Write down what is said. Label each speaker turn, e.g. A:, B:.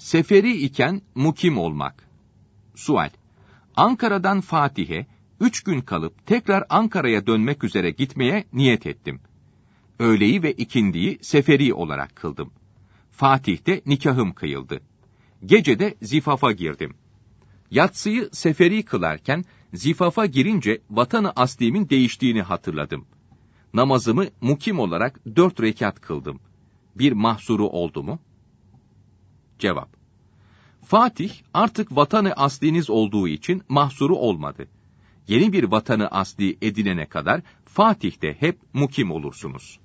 A: Seferi iken mukim olmak. Sual. Ankara'dan Fatih'e 3 gün kalıp tekrar Ankara'ya dönmek üzere gitmeye niyet ettim. Öğleyi ve ikindiyi seferi olarak kıldım. Fatih'te nikahım kıyıldı. Gecede zifafa girdim. Yatsıyı seferi kılarken zifafa girince vatanı aslimin değiştiğini hatırladım. Namazımı mukim olarak 4 rekat kıldım. Bir mahsuru oldu mu? Cevap. Fatih artık vatanı asliniz olduğu için mahsuru olmadı. Yeni bir vatanı asli edinene kadar Fatih'te hep mukim olursunuz.